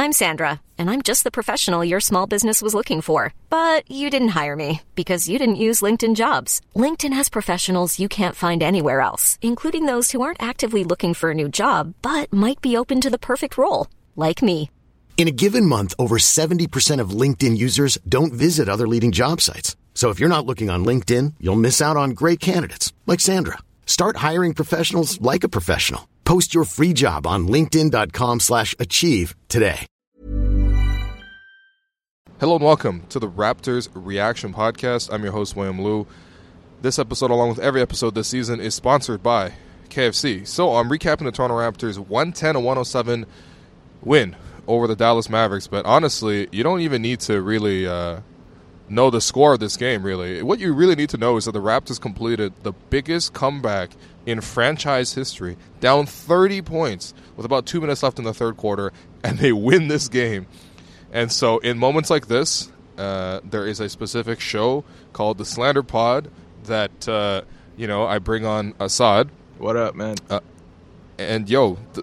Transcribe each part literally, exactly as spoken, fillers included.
I'm Sandra, and I'm just the professional your small business was looking for. But you didn't hire me because you didn't use LinkedIn Jobs. LinkedIn has professionals you can't find anywhere else, including those who aren't actively looking for a new job, but might be open to the perfect role, like me. In a given month, over seventy percent of LinkedIn users don't visit other leading job sites. So if you're not looking on LinkedIn, you'll miss out on great candidates like Sandra. Start hiring professionals like a professional. Post your free job on linkedin.com slash achieve today. Hello and welcome to the Raptors Reaction Podcast. I'm your host, William Liu. This episode, along with every episode this season, is sponsored by K F C. So I'm recapping the Toronto Raptors' one ten to one oh seven win over the Dallas Mavericks. But honestly, you don't even need to really uh, know the score of this game, really. What you really need to know is that the Raptors completed the biggest comeback in franchise history, down thirty points with about two minutes left in the third quarter, and they win this game. And so in moments like this, uh, there is a specific show called The Slander Pod that, uh, you know, I bring on Assad. What up, man? Uh, and, yo, th-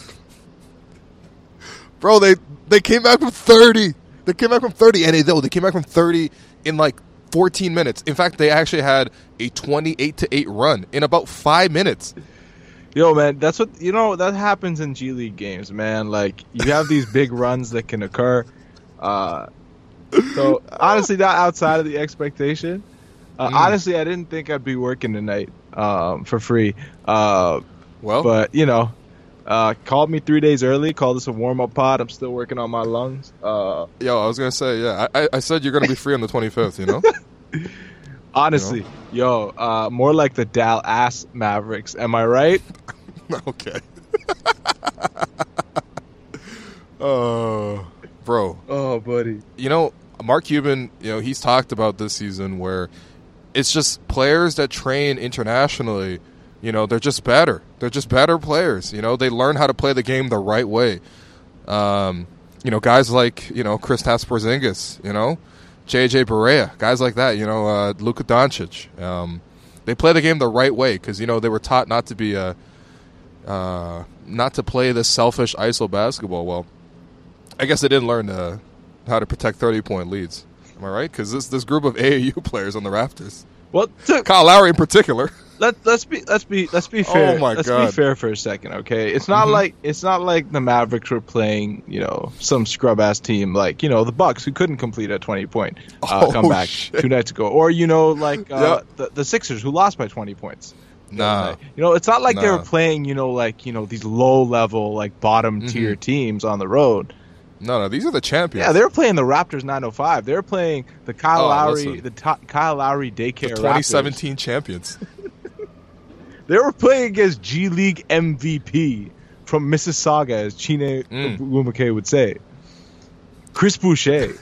bro, they, they came back from thirty. They came back from thirty, and they, they came back from thirty in, like, fourteen minutes. In fact, they actually had a twenty-eight to eight run in about five minutes. Yo, man, that's what, you know, that happens in G League games, man. Like, you have these big runs that can occur. Uh, so, honestly, not outside of the expectation. Uh, mm. Honestly, I didn't think I'd be working tonight um, for free. Uh, well, but, you know, uh, called me three days early, called this a warm-up pod. I'm still working on my lungs. Uh, yo, I was going to say, yeah, I, I said you're going to be free on the twenty-fifth, you know? Honestly, you know? yo, uh, more like the Dallas Mavericks. Am I right? Okay. Oh, uh, bro. Oh, buddy. You know, Mark Cuban, you know, he's talked about this season where it's just players that train internationally, you know, they're just better. They're just better players. You know, they learn how to play the game the right way. Um, you know, guys like, you know, Kristaps Porzingis, you know, J J Barea, guys like that, you know, uh, Luka Doncic. Um, they play the game the right way because, you know, they were taught not to be a, uh, not to play this selfish I S O basketball. Well, I guess they didn't learn uh, how to protect thirty-point leads. Am I right? Because this this group of A A U players on the Raptors, well, to, Kyle Lowry in particular. Let let's be let's be let's be fair. Oh my let's God. be fair for a second, okay? It's not Mm-hmm. like it's not like the Mavericks were playing, you know, some scrub ass team like, you know, the Bucks who couldn't complete a twenty point uh, Oh, comeback shit. two nights ago, or you know, like uh, Yep. the the Sixers who lost by twenty points. Nah, You know, it's not like they Nah. were playing, you know, like you know these low level like bottom tier Mhm. teams on the road. no, no. These are the champions. Yeah, they were playing the Raptors nine oh five. They were playing the Kyle Oh, Lowry, listen. the to- Kyle Lowry the daycare twenty Raptors. seventeen champions. They were playing against G League M V P from Mississauga, as Chine Mm. Lumake would say. Chris Boucher.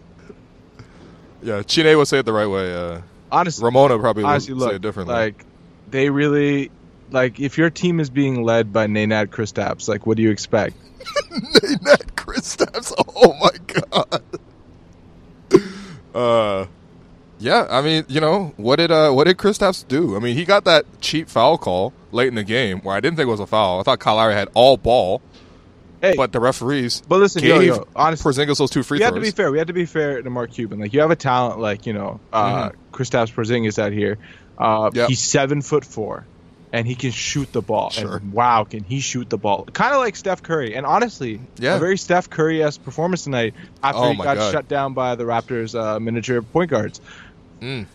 Yeah, Chine would say it the right way. Uh, Honestly, Ramona probably would honestly, say look, it differently. like, they really, like, if your team is being led by Nenad Kristaps, like, what do you expect? Nate Kristaps. Oh my God. Uh, yeah. I mean, you know, what did uh, what did Kristaps do? I mean, he got that cheap foul call late in the game where I didn't think it was a foul. I thought Kyle Lowry had all ball, Hey, but the referees but listen, gave yo, yo, honestly, Porzingis those two free we throws. have to be fair. We have to be fair to Mark Cuban. Like, you have a talent like, you know, uh, Mm-hmm. Kristaps Porzingis out here. Uh, Yep. He's seven foot four, and he can shoot the ball. Sure. And wow, can he shoot the ball? Kind of like Steph Curry. And honestly, Yeah. a very Steph Curry-esque performance tonight after Oh he my got God. shut down by the Raptors' uh, miniature point guards. Mm.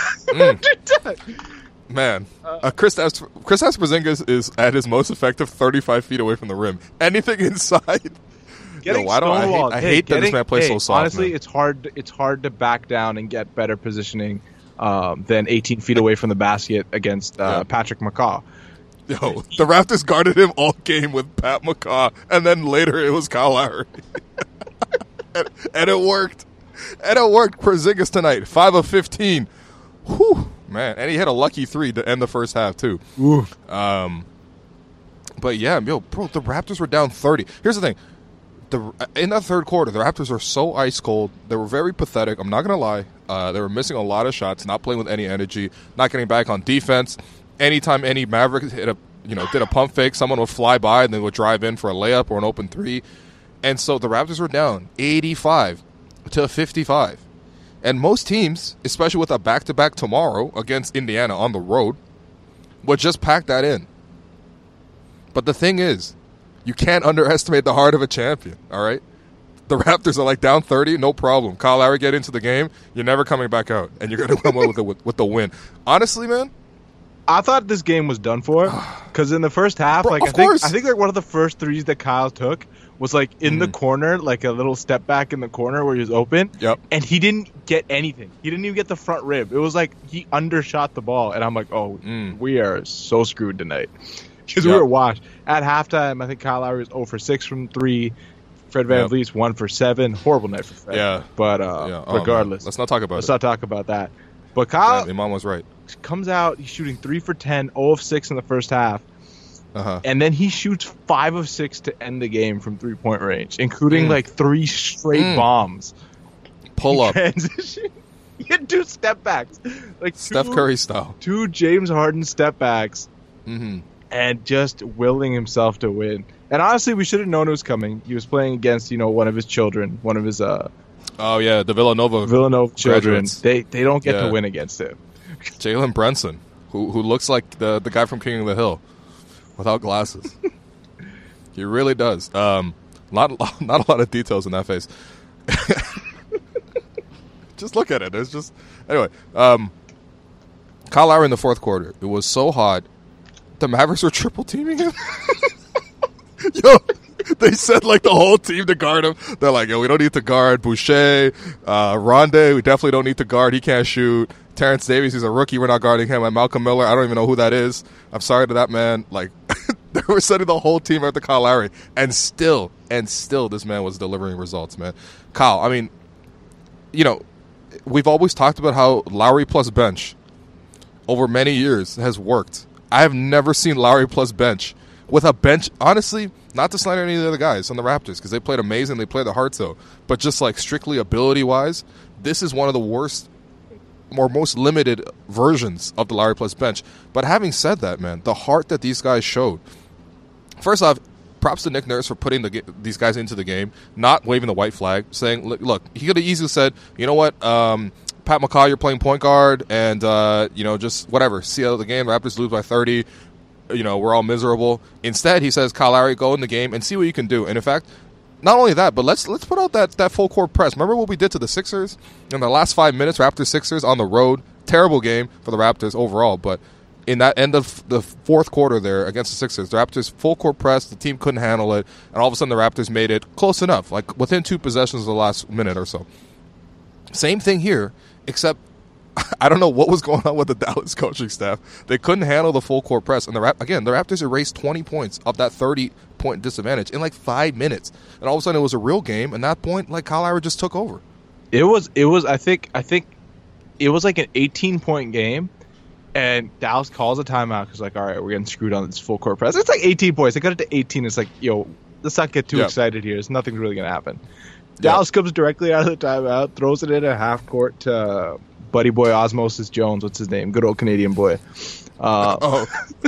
Mm. Man, uh, Kristaps Kristaps Porzingis is at his most effective thirty-five feet away from the rim. Anything inside. Getting Yo, why don't I hate, stonewalled. I Hey, hate that this getting- man plays hey, so soft. Honestly, man. it's hard. It's hard to back down and get better positioning um, than eighteen feet away from the basket against uh, Yeah. Patrick McCaw. Yo, the Raptors guarded him all game with Pat McCaw, and then later it was Kyle Lowry. and, and it worked. And it worked. Porzingis tonight, five of fifteen. Whew, man. And he hit a lucky three to end the first half, too. Ooh. Um, but yeah, yo, bro, the Raptors were down thirty. Here's the thing. The, in that third quarter, the Raptors were so ice cold. They were very pathetic. I'm not going to lie. Uh, they were missing a lot of shots, not playing with any energy, not getting back on defense. Anytime any Maverick hit a, you know, did a pump fake, someone would fly by and they would drive in for a layup or an open three. And so the Raptors were down eighty-five to fifty-five. And most teams, especially with a back-to-back tomorrow against Indiana on the road, would just pack that in. But the thing is, you can't underestimate the heart of a champion, all right? The Raptors are like down thirty, no problem. Kyle Lowry get into the game, you're never coming back out, and you're going to come out with the, with, with the win. Honestly, man, I thought this game was done for because in the first half, Bro, like of I think course. I think like one of the first threes that Kyle took was like in Mm. the corner, like a little step back in the corner where he was open. Yep. And he didn't get anything. He didn't even get the front rib. It was like he undershot the ball, and I'm like, oh, Mm. we are so screwed tonight because Yep. we were washed at halftime. I think Kyle Lowry was zero for six from three. Fred Yep. VanVleet's one for seven. Horrible night for Fred. Yeah. But uh, Yeah. Oh, man. regardless, Let's not talk about let's it. not talk about that. But Kyle Yeah, Imam was right. comes out. He's shooting three for ten, zero of six in the first half. Uh-huh. And then he shoots five of six to end the game from three-point range, including Mm. like three straight Mm. bombs. Pull up. Transition. He had two step backs, like Steph two, Curry style. two James Harden step backs, Mm-hmm. and just willing himself to win. And honestly, we should have known it was coming. He was playing against, you know, one of his children, one of his uh, Oh, yeah, the Villanova. Villanova children. Graduates. They they don't get Yeah. to win against him. Jalen Brunson, who who looks like the, the guy from King of the Hill without glasses. He really does. Um, not, not a lot of details in that face. Just look at it. It's just... Anyway, um, Kyle Lowry in the fourth quarter. It was so hot. The Mavericks were triple teaming him. Yo, they said like the whole team to guard him. They're like, yo, we don't need to guard Boucher, uh, Rondae. We definitely don't need to guard. He can't shoot. Terrence Davis, he's a rookie. We're not guarding him. And Malcolm Miller, I don't even know who that is. I'm sorry to that man. Like, they were sending the whole team out to Kyle Lowry, and still, and still, this man was delivering results, man. Kyle, I mean, you know, we've always talked about how Lowry plus bench over many years has worked. I have never seen Lowry plus bench with a bench. Honestly, not to slander any of the other guys on the Raptors because they played amazing. They played their hearts out. But just like strictly ability-wise, this is one of the worst or most limited versions of the Lowry plus bench. But having said that, man, the heart that these guys showed. First off, props to Nick Nurse for putting the, these guys into the game, not waving the white flag, saying, look, look he could have easily said, you know what, um, Pat McCaw, you're playing point guard, and, uh, you know, just whatever, see out of the game, Raptors lose by thirty, you know, we're all miserable. Instead, he says, Kyle Lowry, go in the game and see what you can do. And in fact, not only that, but let's let's put out that, that full court press. Remember what we did to the Sixers in the last five minutes, Raptors Sixers on the road? Terrible game for the Raptors overall, but in that end of the fourth quarter there against the Sixers, the Raptors full court press, the team couldn't handle it, and all of a sudden the Raptors made it close enough, like within two possessions of the last minute or so. Same thing here, except I don't know what was going on with the Dallas coaching staff. They couldn't handle the full court press, and the Rap- again, the Raptors erased twenty points of that thirty-point disadvantage in like five minutes, and all of a sudden it was a real game, and at that point, like Kyle Lowry just took over. It was it was I think I think it was like an eighteen-point game. And Dallas calls a timeout because, like, all right, we're getting screwed on this full court press. It's like eighteen points. They got it to eighteen. It's like, yo, let's not get too Yep. excited here. There's nothing's really going to happen. Yep. Dallas comes directly out of the timeout, throws it in a half court to uh, buddy boy Osmosis Jones. What's his name? Good old Canadian boy. Uh, Oh,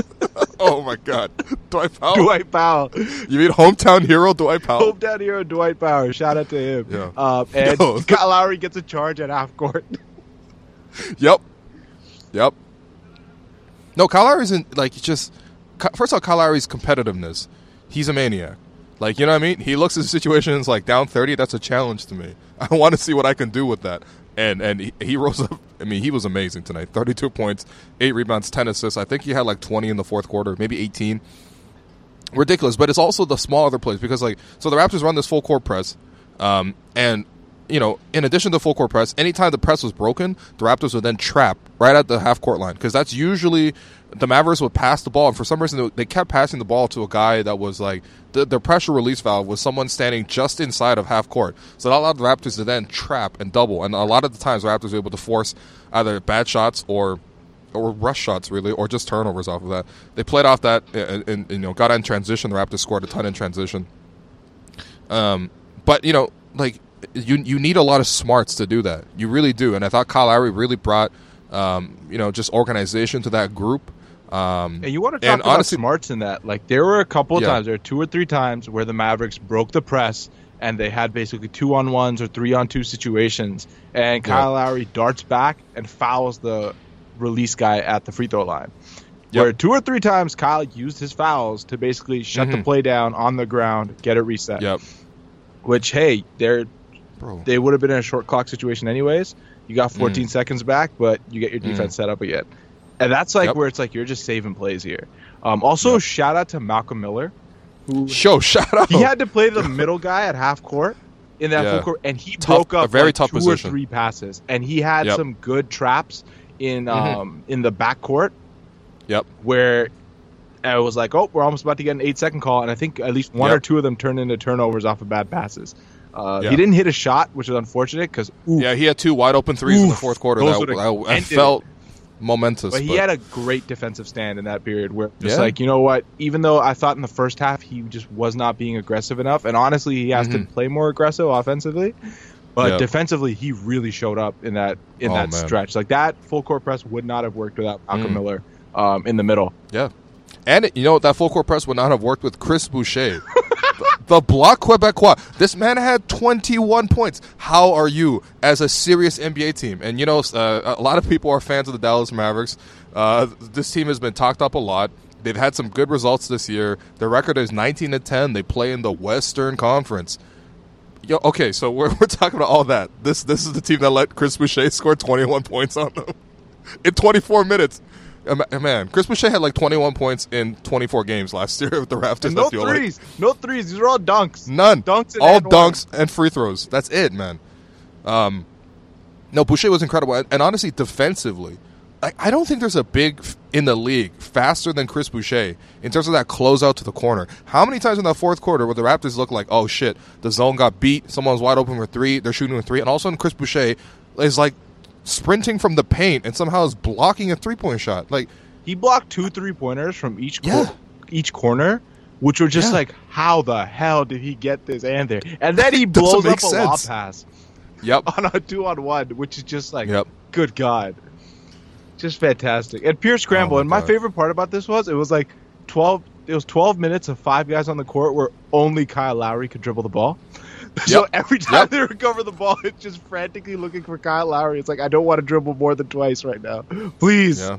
oh my God, Dwight Powell. Dwight Powell. You mean hometown hero Dwight Powell? Hometown hero Dwight Powell. Shout out to him. Yeah. Uh, and Yo. Kyle Lowry gets a charge at half court. Yep. Yep. No, Kyle Lowry's in, like, just, first of all, Kyle Lowry's competitiveness, he's a maniac. Like, you know what I mean? He looks at situations like down thirty, that's a challenge to me. I want to see what I can do with that. And and he, he rose up, I mean, he was amazing tonight. thirty-two points, eight rebounds, ten assists. I think he had like twenty in the fourth quarter, maybe eighteen. Ridiculous. But it's also the small other plays because, like, so the Raptors run this full court press, um, and you know, in addition to full court press, anytime the press was broken, the Raptors would then trap right at the half court line because that's usually the Mavericks would pass the ball, and for some reason they kept passing the ball to a guy that was like the, the pressure release valve was someone standing just inside of half court. So that allowed the Raptors to then trap and double, and a lot of the times the Raptors were able to force either bad shots or or rush shots really, or just turnovers off of that. They played off that and, and you know got in transition. The Raptors scored a ton in transition. Um, but you know like. You you need a lot of smarts to do that. You really do. And I thought Kyle Lowry really brought, um, you know, just organization to that group. Um, And you want to talk about honestly, smarts in that. Like, there were a couple of yeah. times, there were two or three times where the Mavericks broke the press and they had basically two on ones or three on two situations, and Kyle Yep. Lowry darts back and fouls the release guy at the free throw line. Yep. Where two or three times Kyle used his fouls to basically shut the Mhm. play down on the ground, get it reset. Yep. Which, hey, they're Bro. they would have been in a short clock situation anyways. You got fourteen Mm. seconds back, but you get your defense set up again. And that's like Yep. where it's like you're just saving plays here. Um, also, Yep. shout out to Malcolm Miller, who Show, shout out. he had to play the middle guy at half court in that Yeah. full court, and he Tough- broke up a very like tough two position. or three passes, and he had Yep. some good traps in Mhm. um in the backcourt Yep. where I was like, oh, we're almost about to get an eight second call, and I think at least one Yep. or two of them turned into turnovers off of bad passes. Uh, Yeah. He didn't hit a shot, which is unfortunate because Yeah, he had two wide open threes in the Oof. fourth quarter. Those That, would've that, that ended felt momentous. But he had a great defensive stand in that period where just Yeah. like, you know what, even though I thought in the first half he just was not being aggressive enough, and honestly he has Mhm. to play more aggressive offensively, but Yeah. defensively he really showed up in that in Oh, that man. stretch. Like that full court press would not have worked without Malcolm Mm. Miller um, in the middle. Yeah. And, you know, that full court press would not have worked with Chris Boucher. the, the block Quebecois. This man had twenty-one points. How are you as a serious N B A team? And, you know, uh, a lot of people are fans of the Dallas Mavericks. Uh, this team has been talked up a lot. They've had some good results this year. Their record is nineteen to ten. They play in the Western Conference. Yo, okay, so we're, we're talking about all that. This this is the team that let Chris Boucher score twenty-one points on them in twenty-four minutes. Uh, ma- Man, Chris Boucher had like twenty-one points in twenty-four games last year with the Raptors. And no I feel like. threes, no threes. These are all dunks. None. Dunks and All and dunks and free throws. That's it, man. Um, no, Boucher was incredible. And, and honestly, defensively, I, I don't think there's a big f- in the league faster than Chris Boucher in terms of that closeout to the corner. How many times in that fourth quarter where the Raptors look like, oh, shit, the zone got beat, someone's wide open for three, they're shooting a three, and all of a sudden Chris Boucher is like sprinting from the paint and somehow is blocking a three-point shot. Like, He blocked two three pointers from each Yeah. cor- each corner, which were just Yeah. like, how the hell did he get this and there? And then he Doesn't blows make up a lob sense. pass yep. on a two on one, which is just like, Yep. good God, just fantastic. And pure scramble. Oh my and my God. favorite part about this was it was like twelve. It was twelve minutes of five guys on the court where only Kyle Lowry could dribble the ball. So Yep. every time Yep. they recover the ball, it's just frantically looking for Kyle Lowry. It's like, I don't want to dribble more than twice right now. Please. Yeah,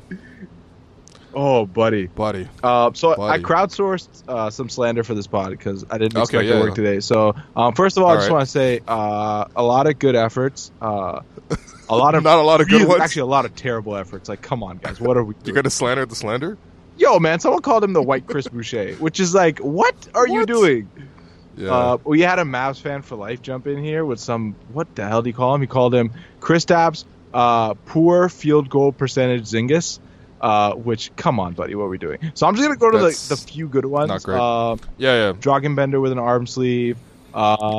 Oh, buddy. buddy. Uh, so I Buddy. crowdsourced uh, some slander for this pod because I didn't Okay, expect yeah, to work yeah. today. So um, first of all, All I just right. want to say uh, a lot of good efforts. Uh, a lot of Not a lot of good really- ones? Actually, a lot of terrible efforts. Like, come on, guys, what are we You doing? going to slander the slander? Yo, man, someone called him the White Chris Boucher, which is like, what are you What? doing? Yeah. Uh, we had a Mavs fan for life jump in here with some, what the hell did he call him? He called him Kristaps uh, poor field goal percentage Zingas. Uh, which, come on, buddy, what are we doing? So I'm just gonna go to the, That's the few good ones. not great. Uh, yeah, yeah. Dragonbender with an arm sleeve. Uh,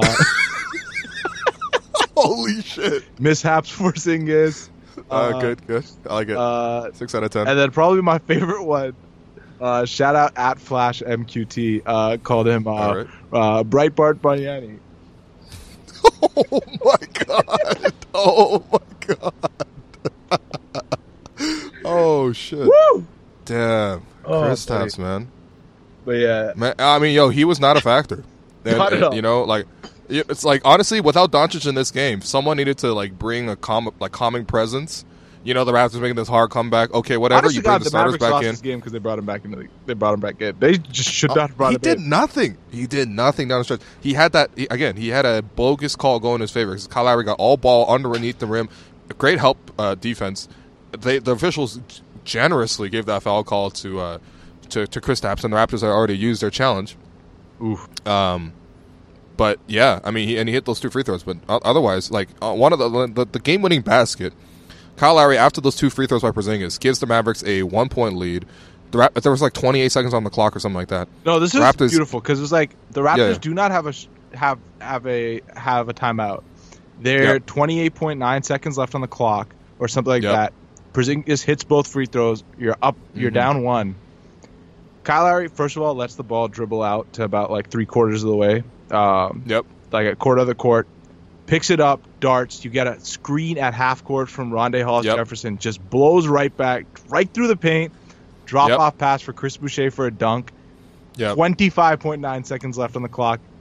Holy shit. mishaps for Zingas. Uh, good, good. I like it. Uh, Six out of ten. and then probably my favorite one. Uh, shout out at Flash M Q T. Uh, called him uh, All right. uh, Breitbart Banyani. Oh my god! Oh my god! Oh shit! Woo! Damn, Oh, Chris buddy. Tapps, man. But yeah, Man, I mean, yo, he was not a factor. And, Not at all. You know, like it's like honestly, without Doncic in this game, someone needed to like bring a calm, like calming presence. You know, the Raptors making this hard comeback. Okay, whatever. honestly, you bring God, the the starters Mavericks back lost in. this game because they brought him back into the. They brought him back in. They just should not have brought he him did in. nothing. He did nothing down the stretch. He had that he, again. He had a bogus call going in his favor because Kyle Lowry got all ball underneath the rim. Great help uh, defense. They the officials generously gave that foul call to uh, to to Chris Tapps, and the Raptors had already used their challenge. Oof. Um, but yeah, I mean, he, and he hit those two free throws. But o- otherwise, like uh, one of the the, the game winning basket, Kyle Lowry after those two free throws by Porzingis gives the Mavericks a one point lead. The Rap- there was like twenty-eight seconds on the clock or something like that. No, this is Raptors- beautiful because it's like the Raptors Yeah, yeah. do not have a sh- have have a have a timeout. There Yep. twenty-eight point nine seconds left on the clock or something like Yep. that. Porzingis hits both free throws. You're up. You're Mhm. down one. Kyle Lowry, first of all, lets the ball dribble out to about like three quarters of the way. Um, Yep. like a quarter of the court. Picks it up, darts. You get a screen at half court from Rondé Hollis Yep. Jefferson. Just blows right back, right through the paint. Drop Yep. off pass for Chris Boucher for a dunk. Yep. twenty-five point nine seconds left on the clock.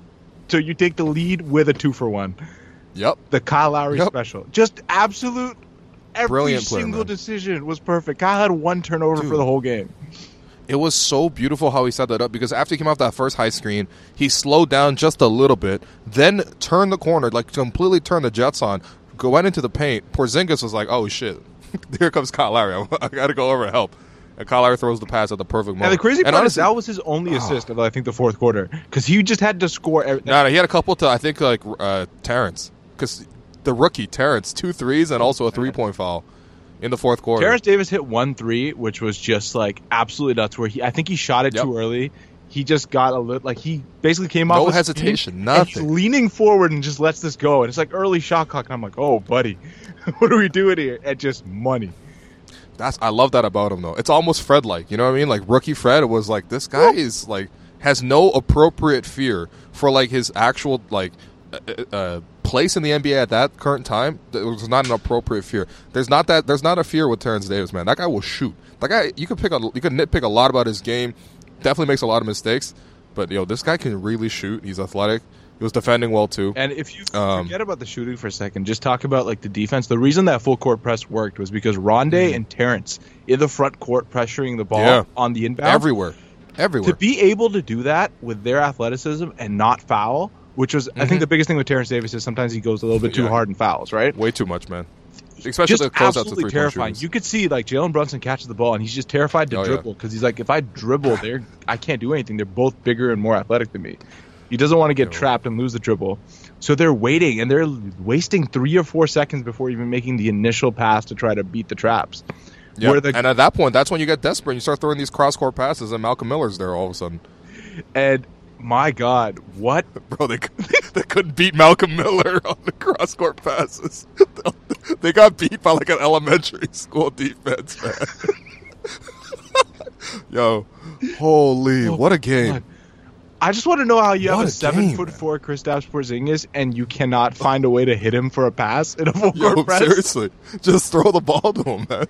so you take the lead with a two for one. Yep. The Kyle Lowry Yep. special. Just absolute. Every Brilliant player, single man. decision was perfect. Kyle had one turnover Dude. for the whole game. It was so beautiful how he set that up because after he came off that first high screen, he slowed down just a little bit, then turned the corner, like completely turned the Jets on, go went into the paint. Porzingis was like, oh, shit. Here comes Kyle Lowry. I got to go over and help. And Kyle Lowry throws the pass at the perfect moment. And the crazy part honestly, is that was his only assist of, I think, the fourth quarter. Because he just had to score everything. No, no, he had a couple to, I think, like uh, Terrence. Because the rookie, Terrence, two threes and also a three-point foul in the fourth quarter. Terrence Davis hit one three, which was just, like, absolutely nuts. Where he, I think he shot it Yep. too early. He just got a little, like, he basically came off No his hesitation, feet, nothing. And he's leaning forward and just lets this go. And it's like early shot clock. And I'm like, oh, buddy, what are we doing here? And just money. That's I love that about him though. It's almost Fred like, you know what I mean? Like rookie Fred was like this guy is like has no appropriate fear for like his actual like uh, uh, place in the N B A at that current time. It was not an appropriate fear. There's not that there's not a fear with Terrence Davis, man. That guy will shoot. That guy you could pick a, you could nitpick a lot about his game. Definitely makes a lot of mistakes, but yo, this guy can really shoot. He's athletic. He was defending well too. And if you Um, forget about the shooting for a second, just talk about like the defense. The reason that full court press worked was because Rondé Mm. and Terrence in the front court pressuring the ball Yeah. on the inbound. Everywhere. Everywhere. To be able to do that with their athleticism and not foul, which was I think the biggest thing with Terrence Davis is sometimes he goes a little bit too Yeah. hard in fouls, right? Way too much, man. Especially Just the closeouts to absolutely three-point terrifying. shooters. You could see like Jalen Brunson catches the ball and he's just terrified to Oh, yeah. dribble because he's like, if I dribble, they're I can't do anything. They're both bigger and more athletic than me. He doesn't want to get No. trapped and lose the dribble. So they're waiting and they're wasting three or four seconds before even making the initial pass to try to beat the traps. Yeah, Where the, and at that point, that's when you get desperate. And you start throwing these cross-court passes, and Malcolm Miller's there all of a sudden. and my God, what? Bro, they they couldn't beat Malcolm Miller on the cross-court passes. They got beat by like an elementary school defense, man. Yo, holy, what a game. God. I just want to know how you What have a, a seven game, foot man. four Kristaps Porzingis and you cannot find a way to hit him for a pass in a full Yo, court press. seriously, just throw the ball to him, man.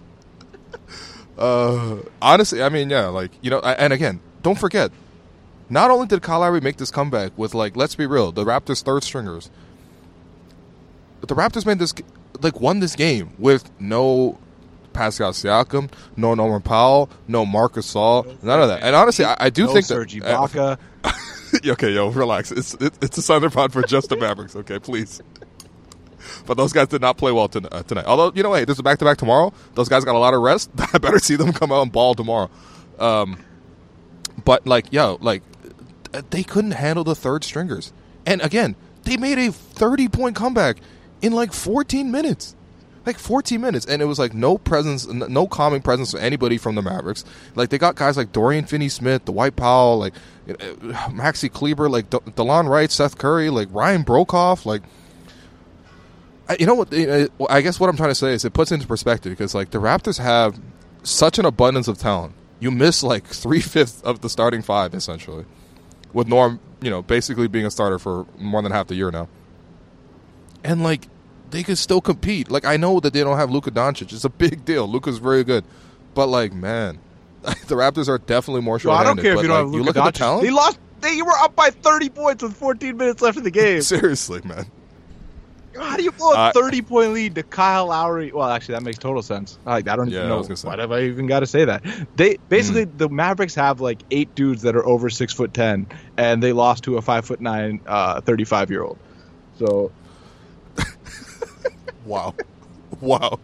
Uh, honestly, I mean, yeah, like, you know, and again, don't forget, not only did Kyle Lowry make this comeback with, like, let's be real, the Raptors' third stringers, but the Raptors made this, like, won this game with no Pascal Siakam, no Norman Powell, no Marcus Gasol, none of that. And honestly, I, I do no think Serge that. uh, Ibaka. Okay, yo, relax. It's it, it's a Thunder pod for just the Mavericks, okay, please. But those guys did not play well ton- uh, tonight. Although, you know, hey, there's a back-to-back tomorrow. Those guys got a lot of rest. I better see them come out and ball tomorrow. Um, but, like, yo, like, they couldn't handle the third stringers. And, again, they made a thirty-point comeback in, like, fourteen minutes. Like, fourteen minutes. And it was, like, no presence, n- no calming presence of anybody from the Mavericks. Like, they got guys like Dorian Finney-Smith, Dwight Powell, like, uh, Maxi Kleber, like, De- DeLon Wright, Seth Curry, like, Ryan Brokoff, like, I- you know what? uh, I guess what I'm trying to say is it puts into perspective because like the Raptors have such an abundance of talent. You miss like three fifths of the starting five essentially, with Norm, you know, basically being a starter for more than half the year now. And like they could still compete. Like I know that they don't have Luka Doncic. It's a big deal. Luka's very good, but like man, the Raptors are definitely more Well, I short-handed. don't care if but, you don't like, have you Luka look at Doncic. the talent. They lost. They were up by thirty points with fourteen minutes left in the game. Seriously, man. How do you blow a Uh, thirty-point lead to Kyle Lowry? Well, actually, that makes total sense. Like, I don't Yeah, even I know was gonna say. what have I even got to say that. They basically the Mavericks have like eight dudes that are over six foot ten, and they lost to a five foot nine, uh, thirty-five year old. So Wow. Wow.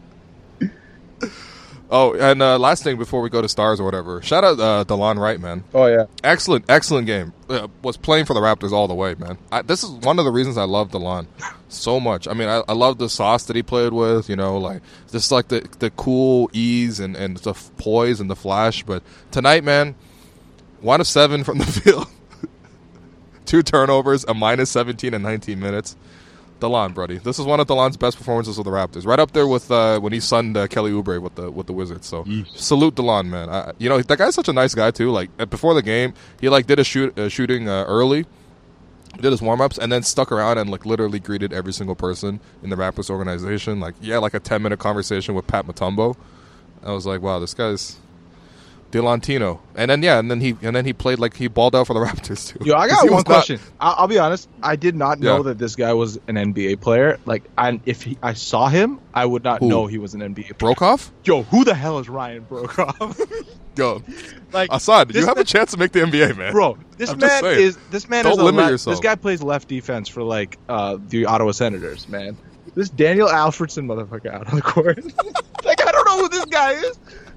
Oh, and uh, last thing before we go to stars or whatever, shout out uh, DeLon Wright, man. oh yeah, Excellent, excellent game. Uh, was playing for the Raptors all the way, man. I, this is one of the reasons I love DeLon so much. I mean, I, I love the sauce that he played with, you know, like just like the the cool ease and, and the poise and the flash. But tonight, man, one of seven from the field. Two turnovers, a minus seventeen in nineteen minutes. DeLon, buddy. This is one of DeLon's best performances with the Raptors. Right up there with uh, when he sunned uh, Kelly Oubre with the with the Wizards. So salute DeLon, man. I, you know that guy's such a nice guy too. Like before the game, he like did a shoot uh, shooting uh, early, did his warm ups, and then stuck around and like literally greeted every single person in the Raptors organization. Like yeah, like a ten minute conversation with Pat Mutombo. I was like, wow, this guy's Delantino, and then yeah, and then he and then he played like he balled out for the Raptors too. Yo, I 'Cause got he one was not- question. I'll, I'll be honest. I did not know Yeah. that this guy was an N B A player. Like, I, if he, I saw him, I would not Who? know he was an N B A player. Brokoff? Yo, who the hell is Ryan Brokoff? Yo, like, Assad, you this have man- a chance to make the N B A, man. Bro, this I'm just man saying. is this man Don't is a limit le- yourself. This guy plays left defense for like uh, the Ottawa Senators, man. This Daniel Alfredson motherfucker out on the court. Like, I don't know who this guy is.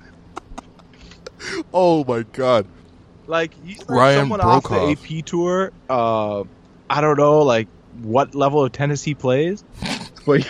Oh my god. Like, he's like Ryan someone off the Brokoff. A P tour. Uh, I don't know, like what level of tennis he plays, but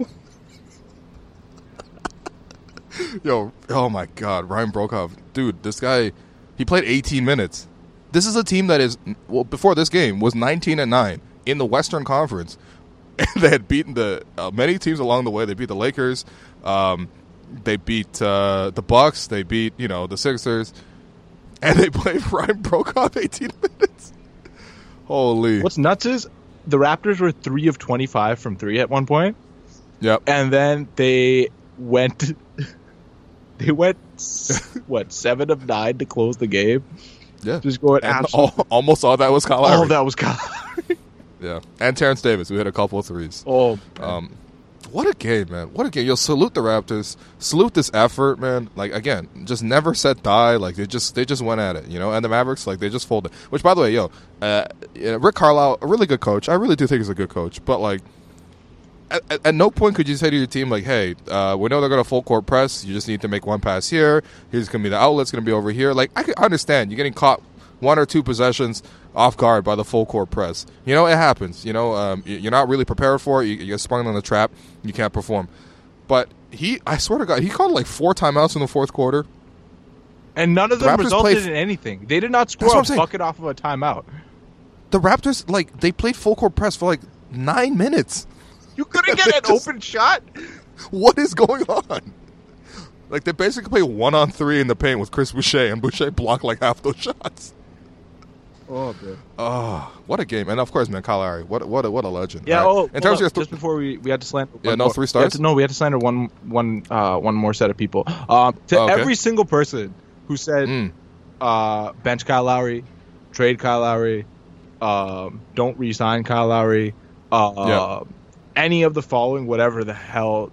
Yo, oh my god, Ryan Brokoff. Dude, this guy, he played eighteen minutes. This is a team that is, well, before this game, was nineteen and nine in the Western Conference. And they had beaten the uh, many teams along the way. They beat the Lakers. Um, they beat uh, the Bucks. They beat, you know, the Sixers. And they played Ryan Brokoff eighteen minutes. Holy. what's nuts is the Raptors were three of twenty-five from three at one point, Yep. and then they went, they went s- what seven of nine to close the game. Yeah. Just going And absolutely. all, almost all that was Kyle All Lowry. of that was Kyle. Yeah. And Terrence Davis, who hit a couple of threes. Oh, Um, what a game, man! What a game! Yo, salute the Raptors. Salute this effort, man. Like again, just never said die. Like they just they just went at it, you know. And the Mavericks, like they just folded. Which, by the way, yo, uh, yeah, Rick Carlisle, a really good coach. I really do think he's a good coach. But like, at, at, at no point could you say to your team like, "Hey, uh, we know they're going to full court press. You just need to make one pass here. Here's going to be the outlet's going to be over here." Like I, could, I understand you're getting caught one or two possessions off guard by the full court press. You know, it happens. You know, um, you're not really prepared for it. You, you get sprung on the trap. You can't perform. But he, I swear to God, he called like four timeouts in the fourth quarter. and none of The them Raptors resulted played- in anything. They did not That's score what a I'm saying. bucket off of a timeout. The Raptors, like, they played full court press for like nine minutes. You couldn't get an Just- open shot. What is going on? Like, they basically play one on three in the paint with Chris Boucher, and Boucher blocked like half those shots. Oh, man. Oh, what a game! And of course, man, Kyle Lowry, what what a, what a legend. Yeah. All Oh, right. in terms hold of up. your just before we we had to slander. Yeah, one no more- three we had stars? to- no, we had to slander one one uh, one more set of people. Um, to Oh, okay. every single person who said Mm. uh, bench Kyle Lowry, trade Kyle Lowry, um, don't re-sign Kyle Lowry, uh, Yeah. any of the following, whatever the hell,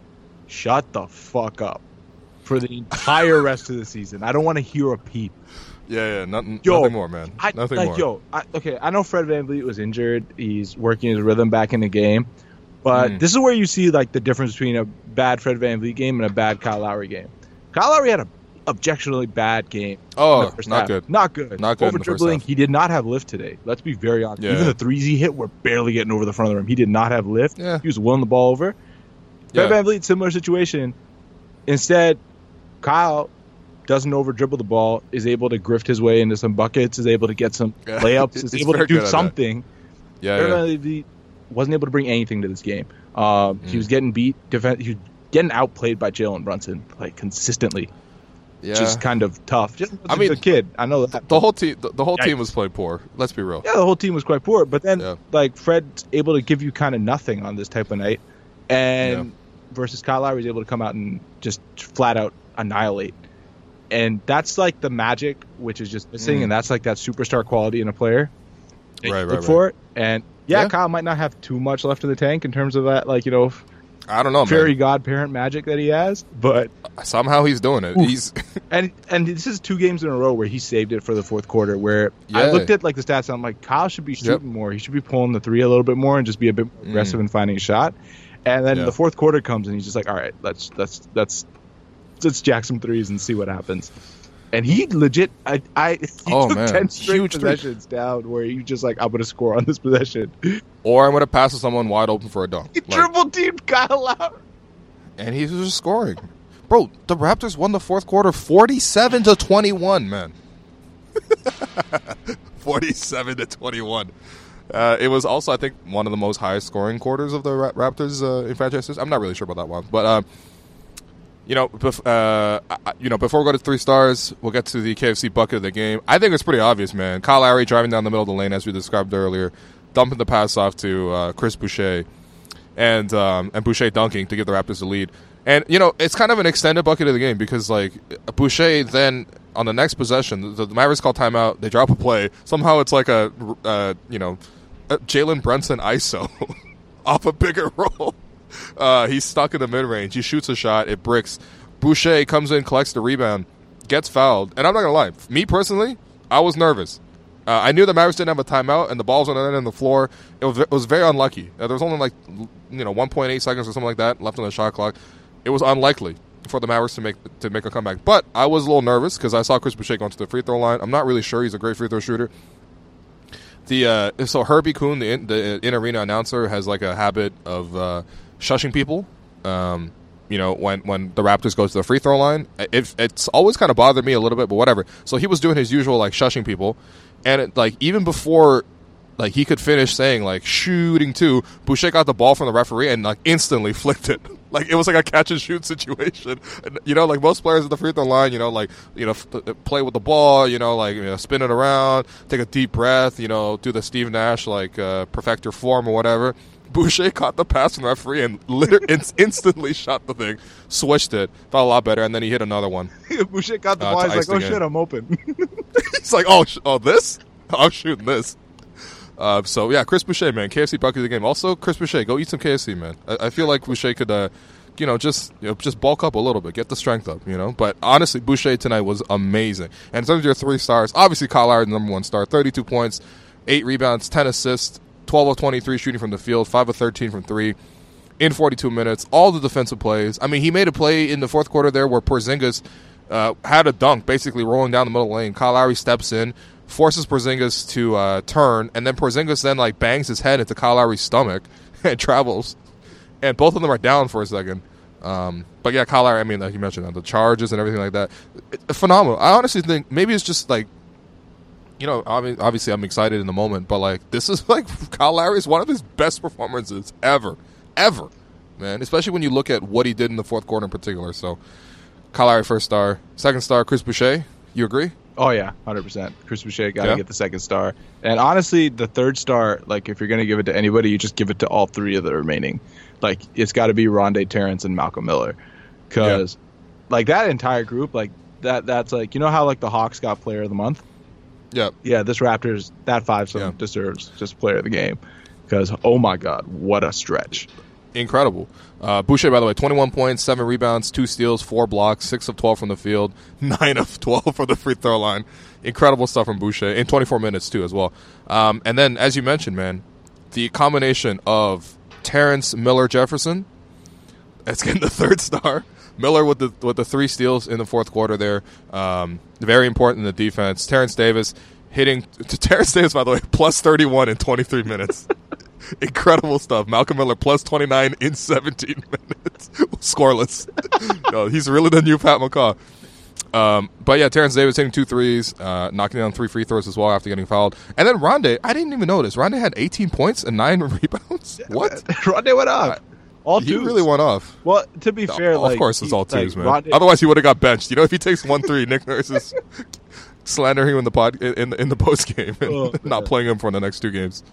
shut the fuck up for the entire rest of the season. I don't want to hear a peep. yeah, yeah, nothing, Yo, nothing more, man. I, nothing like, more. Yo, I, okay, I know Fred VanVleet was injured. He's working his rhythm back in the game. But Mm. this is where you see like the difference between a bad Fred VanVleet game and a bad Kyle Lowry game. Kyle Lowry had a objectionably bad game. Oh, in the first not half. good. Not good. Not good in Over the first dribbling, half. he did not have lift today. Let's be very honest. Yeah. Even the threes he hit were barely getting over the front of the rim. He did not have lift. Yeah. He was willing the ball over. Yeah. Fred VanVleet, similar situation. Instead, Kyle doesn't over dribble the ball, is able to grift his way into some buckets, is able to get some Yeah. layups, is He's able to very do good at that. something. Yeah, Fred yeah. VanVleet wasn't able to bring anything to this game. Um, He Mm. was getting beat, defen- he was getting outplayed by Jalen Brunson like consistently, yeah. which is kind of tough. Just I I mean, mean, a kid, I know that. the whole team, the, the whole team Yikes. was playing poor. Let's be real. Yeah, the whole team was quite poor. But then, Yeah. like, Fred's able to give you kind of nothing on this type of night. And versus Kyle Lowry is able to come out and just flat out annihilate. And that's, like, the magic, which is just missing. Mm. And that's, like, that superstar quality in a player. that you Right, Look right, for it. And, yeah, Yeah. Kyle might not have too much left in the tank in terms of that, like, you know, I don't know, fairy man. godparent magic that he has. But, Somehow he's doing it. Oof. He's and and this is two games in a row where he saved it for the fourth quarter, where I Yeah. looked at, like, the stats, and I'm like, Kyle should be shooting more. He should be pulling the three a little bit more and just be a bit more aggressive in finding a shot. And then Mm. Yeah. the fourth quarter comes, and he's just like, all right, let's let's let's let's jack some threes and see what happens. And he legit, I, I he Oh, took man. ten straight Huge three. possessions down where he just like, I'm gonna score on this possession. or I'm going to pass to someone wide open for a dunk. He Like, triple teamed Kyle Lowry. and he's just scoring. Bro, the Raptors won the fourth quarter forty-seven to twenty-one, man. forty-seven to twenty-one. Uh, it was also, I think, one of the most highest scoring quarters of the Ra- Raptors uh, in franchise history. I'm not really sure about that one, but uh, you know, bef- uh, I- you know, before we go to three stars, we'll get to the K F C bucket of the game. I think it's pretty obvious, man. Kyle Lowry driving down the middle of the lane, as we described earlier, dumping the pass off to uh, Chris Boucher, and um, and Boucher dunking to give the Raptors the lead. And, you know, it's kind of an extended bucket of the game because, like, Boucher then, on the next possession, the, the Mavericks call timeout, they drop a play. Somehow it's like a, uh, you know, a Jalen Brunson I S O off a bigger roll. Uh, he's stuck in the mid-range. He shoots a shot. It bricks. Boucher comes in, collects the rebound, gets fouled. And I'm not going to lie. Me, personally, I was nervous. Uh, I knew the Mavericks didn't have a timeout, and the ball was on the end of the floor. It was, it was very unlucky. Uh, there was only, like, you know, one point eight seconds or something like that left on the shot clock. It was unlikely for the Mavericks to make to make a comeback. But I was a little nervous because I saw Chris Boucher going to the free throw line. I'm not really sure he's a great free throw shooter. The uh, So Herbie Kuhn, the, in, the in-arena announcer, has, like, a habit of uh, shushing people. Um You know, when, when the Raptors go to the free throw line, it, it's always kind of bothered me a little bit, but whatever. So he was doing his usual, like, shushing people. And, it, like, even before, like, he could finish saying, like, shooting two, Boucher got the ball from the referee and, like, instantly flicked it. Like, it was like a catch-and-shoot situation. And, you know, like, most players at the free throw line, you know, like, you know, f- play with the ball, you know, like, you know, spin it around, take a deep breath, you know, do the Steve Nash, like, uh, perfect your form or whatever. Boucher caught the pass from the referee and literally instantly shot the thing, switched it, felt a lot better, and then he hit another one. Boucher caught the uh, ball. He's like, "Oh game. shit, I'm open." He's like, "Oh, sh- oh, this? I'm shooting this." Uh, so yeah, Chris Boucher, man, K F C bucket of the game. Also, Chris Boucher, go eat some K F C, man. I, I feel like Boucher could, uh, you know, just you know, just bulk up a little bit, get the strength up, you know. But honestly, Boucher tonight was amazing. And in terms of your three stars, obviously Kyle Lowry, the number one star, thirty-two points, eight rebounds, ten assists. twelve of twenty-three shooting from the field, five of thirteen from three in forty-two minutes. All the defensive plays. I mean, he made a play in the fourth quarter there where Porzingis uh, had a dunk basically rolling down the middle lane. Kyle Lowry steps in, forces Porzingis to uh, turn, and then Porzingis then like bangs his head into Kyle Lowry's stomach and travels. And both of them are down for a second. Um, but yeah, Kyle Lowry, I mean, like you mentioned, the charges and everything like that. It, phenomenal. I honestly think maybe it's just like, you know, obviously I'm excited in the moment, but, like, this is, like, Kyle Lowry is one of his best performances ever. Ever, man. Especially when you look at what he did in the fourth quarter in particular. So, Kyle Lowry, first star. Second star, Chris Boucher. You agree? Oh, yeah, one hundred percent. Chris Boucher got to yeah. get the second star. And honestly, the third star, like, if you're going to give it to anybody, you just give it to all three of the remaining. Like, it's got to be Rondé Terrence and Malcolm Miller. Because, yeah. like, that entire group, like, that that's, like, you know how, like, the Hawks got player of the month? Yeah, yeah. This Raptors, that five some yeah. deserves just player of the game because oh my god, what a stretch! Incredible. Uh, Boucher, by the way, twenty-one points, seven rebounds, two steals, four blocks, six of twelve from the field, nine of twelve from the free throw line. Incredible stuff from Boucher in twenty-four minutes too, as well. Um, and then, as you mentioned, man, the combination of Terrence, Miller, Jefferson. It's getting the third star. Miller with the with the three steals in the fourth quarter there. Um, very important in the defense. Terrence Davis hitting to Terrence Davis, by the way, plus thirty-one in twenty-three minutes. Incredible stuff. Malcolm Miller plus twenty-nine in seventeen minutes. Scoreless. No, he's really the new Pat McCaw. Um, but yeah, Terrence Davis hitting two threes, uh, knocking down three free throws as well after getting fouled. And then Rondé, I didn't even notice. Rondé had eighteen points and nine rebounds. Yeah, what? Rondé went off. All twos. He really went off. Well, to be no, fair, of like, course it's he, all twos, like, man. Rondé, Otherwise, he would have got benched. You know, if he takes one three, Nick Nurse is slandering him in the pod in the, in the post game and oh, not playing him for the next two games.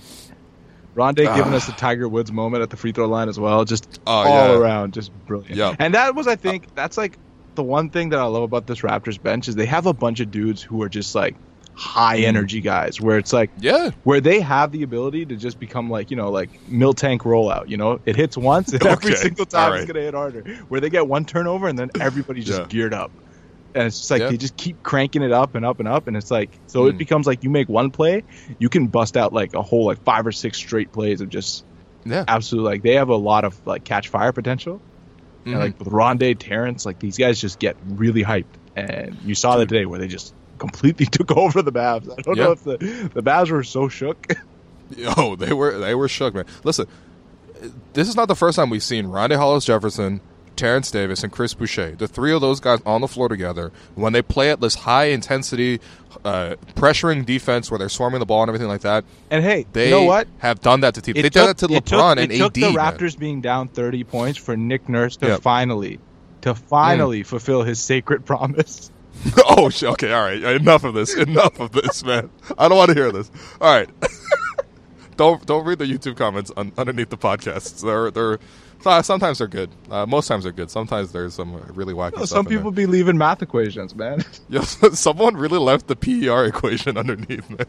Rondé ah. giving us a Tiger Woods moment at the free throw line as well, just oh, all yeah. around, just brilliant. Yeah. And that was, I think, that's like the one thing that I love about this Raptors bench is they have a bunch of dudes who are just like high energy guys where it's like yeah where they have the ability to just become like, you know, like mil tank rollout, you know, it hits once and okay. every single time right. it's gonna hit harder, where they get one turnover and then everybody's just yeah. geared up, and it's just like yeah. they just keep cranking it up and up and up, and it's like so mm. it becomes like you make one play, you can bust out like a whole like five or six straight plays of just yeah absolutely, like they have a lot of like catch fire potential. Mm-hmm. And like with Rondé, Terrence, like these guys just get really hyped, and you saw that today where they just completely took over the Mavs. I don't yeah. know if the the Mavs were so shook. Yo, they were they were shook, man. Listen, this is not the first time we've seen Rondé Hollis-Jefferson, Terrence Davis, and Chris Boucher, the three of those guys on the floor together, when they play at this high intensity, uh, pressuring defense where they're swarming the ball and everything like that. And hey, they you know what? have done that to teams. It they took, did that to it LeBron took, and it took A D. the Raptors man. being down thirty points for Nick Nurse to yep. finally, to finally mm. fulfill his sacred promise. Oh, okay, all right. Enough of this. Enough of this, man. I don't want to hear this. All right. don't don't read the YouTube comments un- underneath the podcasts. They're they're sometimes they're good. Uh, most times they're good. Sometimes there's some really wacky No, stuff. some in people there. be leaving math equations, man. Yo, someone really left the P E R equation underneath, man.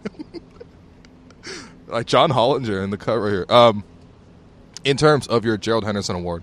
Like John Hollinger in the cut right here. Um, in terms of your Gerald Henderson Award,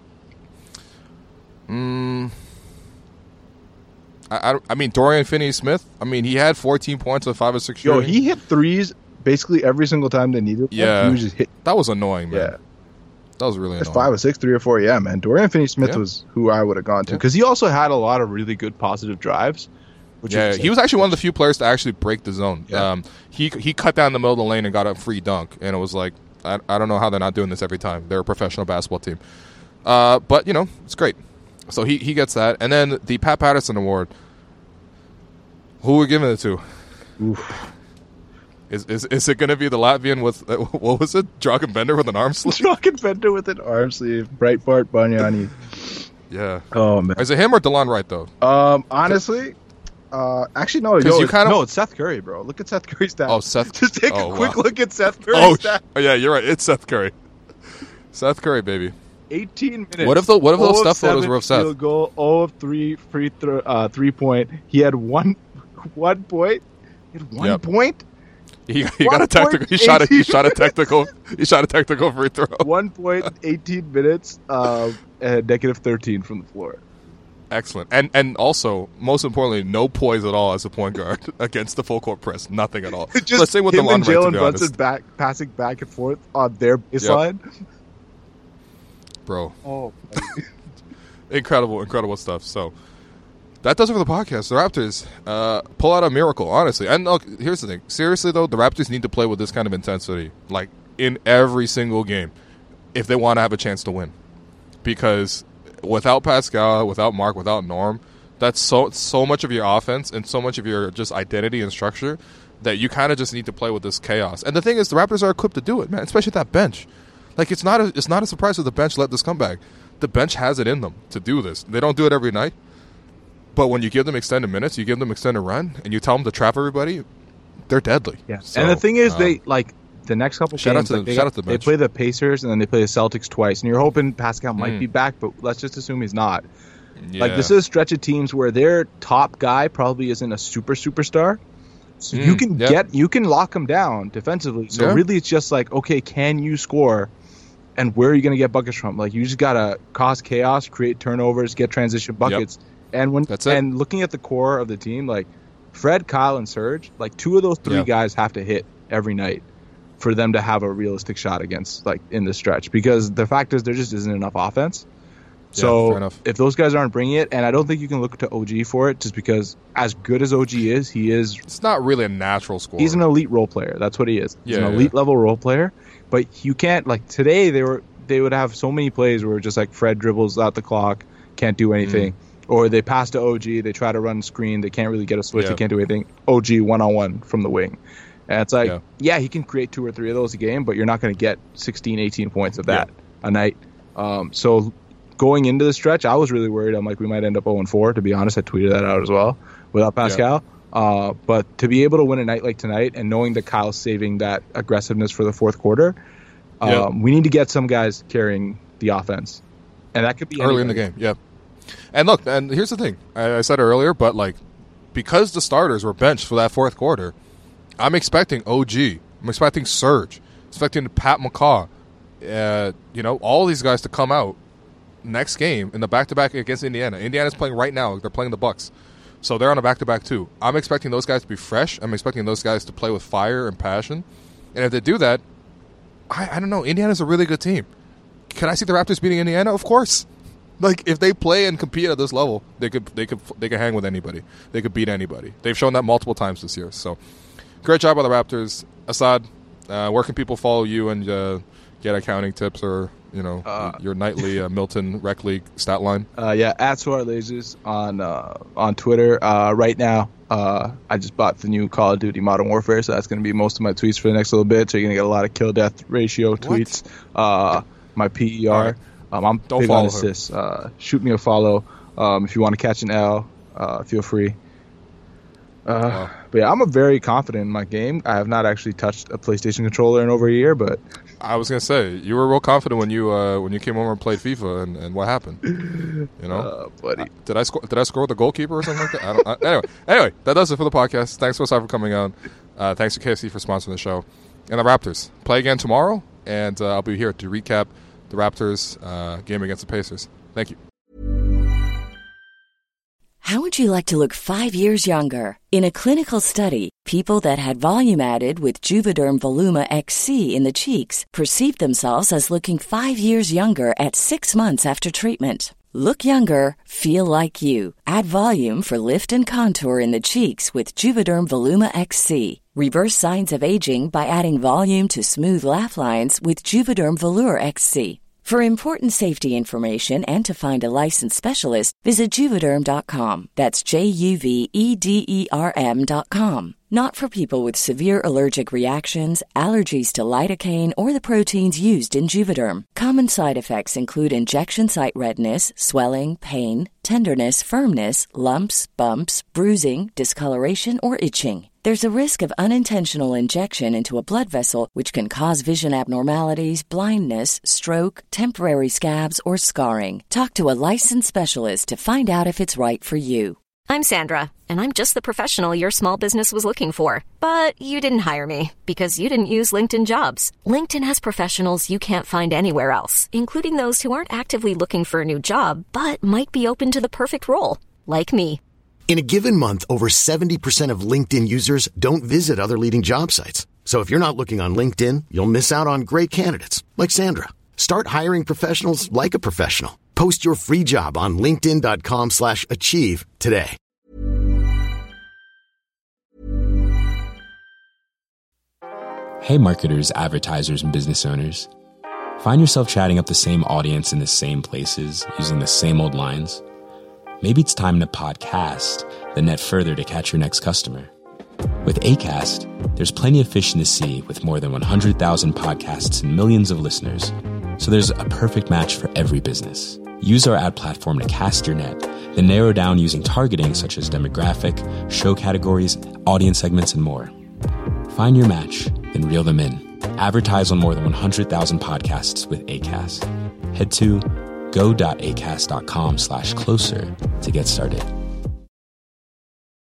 mm, I, I, I mean Dorian Finney-Smith. I mean he had fourteen points with five or six Yo, shooting. he hit threes basically every single time they needed. Yeah, one. He was just hit. That was annoying, man. Yeah, that was really it's annoying. five or six, three or four. Yeah, man. Dorian Finney-Smith Yeah. was who I would have gone to Yeah. because he also had a lot of really good positive drives. Which Yeah, is he was actually one of the few players to actually break the zone. Yeah. Um, he he cut down the middle of the lane and got a free dunk, and it was like, I, I don't know how they're not doing this every time. They're a professional basketball team. Uh, but, you know, it's great. So he, he gets that. And then the Pat Patterson Award. Who are we giving it to? Oof. Is is is it going to be the Latvian with, uh, what was it? Dragan Bender with an arm sleeve? Dragan Bender with an arm sleeve. Breitbart Banyani. Yeah. Oh, man. Is it him or DeLon Wright, though? Um, honestly, uh, actually, no. Yo, you it's- kinda- no, it's Seth Curry, bro. Look at Seth Curry's stats. Oh, Seth- Just take oh, a quick wow. look at Seth Curry's Oh, sh- stats. oh, yeah, you're right. It's Seth Curry. Seth Curry, baby. eighteen minutes. What if the- what if those zero of Steph photos seven were of Seth? Field goal, zero of three free throw, uh, three point. He had one, one point. He had one Yep. point. He, he One got a technical. point He shot a he eighteen shot a technical. He shot a technical free throw. One point, eighteen minutes. Uh, and negative thirteen from the floor. Excellent, and and also most importantly, no poise at all as a point guard against the full court press. Nothing at all. Just Let's say with him DeLon and Wright, to Jalen be Brunson honest, back passing back and forth on their baseline. bro. Oh, Incredible, incredible stuff. So that does it for the podcast. The Raptors uh, pull out a miracle, honestly. And look, here's the thing. Seriously, though, the Raptors need to play with this kind of intensity, like in every single game, if they want to have a chance to win. Because without Pascal, without Mark, without Norm, that's so so much of your offense and so much of your just identity and structure that you kind of just need to play with this chaos. And the thing is, the Raptors are equipped to do it, man. Especially that bench. Like it's not a, it's not a surprise that the bench let this come back. The bench has it in them to do this. They don't do it every night, but when you give them extended minutes, you give them extended run, and you tell them to trap everybody, they're deadly. yeah. So, and the thing is, um, they like the next couple shout out games. to- like, they, shout out to the they bench. play the Pacers and then they play the Celtics twice, and you're hoping Pascal might Mm. be back, but let's just assume he's not. yeah. Like this is a stretch of teams where their top guy probably isn't a super superstar. So you Mm, can yeah. get you can lock him down defensively. So Yeah. really it's just like, okay, can you score? And where are you going to get buckets from? Like you just got to cause chaos, create turnovers, get transition buckets. And when That's it. and looking at the core of the team, like Fred, Kyle, and Serge, like two of those three Yeah. guys have to hit every night for them to have a realistic shot against like in the stretch, because the fact is there just isn't enough offense. Yeah, So fair enough. if those guys aren't bringing it, and I don't think you can look to O G for it, just because as good as O G is, he is it's not really a natural score. he's an elite role player. That's what he is. He's Yeah, an yeah. elite level role player. But you can't like today they were they would have so many plays where just like Fred dribbles out the clock, can't do anything. Or they pass to O G, they try to run screen, they can't really get a switch, Yeah. they can't do anything. O G one on one from the wing. And it's like, Yeah. yeah. he can create two or three of those a game, but you're not going to get sixteen, eighteen points of that a night. Um, so going into the stretch, I was really worried. I'm like, we might end up oh and four, to be honest. I tweeted that out as well without Pascal. Uh, but to be able to win a night like tonight and knowing that Kyle's saving that aggressiveness for the fourth quarter, um, Yeah. we need to get some guys carrying the offense. And that could be early in the anybody. game. Yeah. And look, and here's the thing. I, I said it earlier, but like because the starters were benched for that fourth quarter, I'm expecting O G. I'm expecting Serge. Expecting Pat McCaw. Uh, you know, all these guys to come out next game in the back-to-back against Indiana. Indiana's playing right now. They're playing the Bucks. So they're on a back-to-back too. I'm expecting those guys to be fresh. I'm expecting those guys to play with fire and passion. And if they do that, I, I don't know. Indiana's a really good team. Can I see the Raptors beating Indiana? Of course. Like if they play and compete at this level, they could they could they could hang with anybody. They could beat anybody. They've shown that multiple times this year. So great job by the Raptors. Assad, uh, where can people follow you and uh, get accounting tips or you know Uh, your nightly uh, Milton Rec League stat line? Uh, yeah, at Suar Lasers on uh, on Twitter. Uh, right now, uh, I just bought the new Call of Duty Modern Warfare, so that's going to be most of my tweets for the next little bit. So you're going to get a lot of kill death ratio tweets. Uh, my P E R. Right. Um, I'm Don't big follow on her. assists. Uh, shoot me a follow. Um, if you want to catch an L, uh, feel free. Uh, Wow. But yeah, I'm a very confident in my game. I have not actually touched a PlayStation controller in over a year, but I was gonna say you were real confident when you uh, when you came over and played FIFA, and, and what happened? You know, uh, buddy. Uh, did I score? Did I score with the goalkeeper or something like that? I don't, I, anyway, anyway, that does it for the podcast. Thanks for for coming on. Uh, thanks to K F C for sponsoring the show, and the Raptors play again tomorrow, and uh, I'll be here to recap the Raptors uh, game against the Pacers. Thank you. How would you like to look five years younger? In a clinical study, people that had volume added with Juvederm Voluma X C in the cheeks perceived themselves as looking five years younger at six months after treatment. Look younger, feel like you. Add volume for lift and contour in the cheeks with Juvederm Voluma X C. Reverse signs of aging by adding volume to smooth laugh lines with Juvederm Volure X C. For important safety information and to find a licensed specialist, visit Juvederm dot com. That's J U V E D E R M dot com. Not for people with severe allergic reactions, allergies to lidocaine, or the proteins used in Juvederm. Common side effects include injection site redness, swelling, pain, tenderness, firmness, lumps, bumps, bruising, discoloration, or itching. There's a risk of unintentional injection into a blood vessel, which can cause vision abnormalities, blindness, stroke, temporary scabs, or scarring. Talk to a licensed specialist to find out if it's right for you. I'm Sandra, and I'm just the professional your small business was looking for. But you didn't hire me because you didn't use LinkedIn Jobs. LinkedIn has professionals you can't find anywhere else, including those who aren't actively looking for a new job, but might be open to the perfect role, like me. In a given month, over seventy percent of LinkedIn users don't visit other leading job sites. So if you're not looking on LinkedIn, you'll miss out on great candidates like Sandra. Start hiring professionals like a professional. Post your free job on linkedin dot com slash achieve today. Hey marketers, advertisers, and business owners. Find yourself chatting up the same audience in the same places, using the same old lines? Maybe it's time to podcast, then net further to catch your next customer. With Acast, there's plenty of fish in the sea with more than one hundred thousand podcasts and millions of listeners. So there's a perfect match for every business. Use our ad platform to cast your net, then narrow down using targeting such as demographic, show categories, audience segments, and more. Find your match, then reel them in. Advertise on more than one hundred thousand podcasts with Acast. Head to go.acast.com slash closer to get started.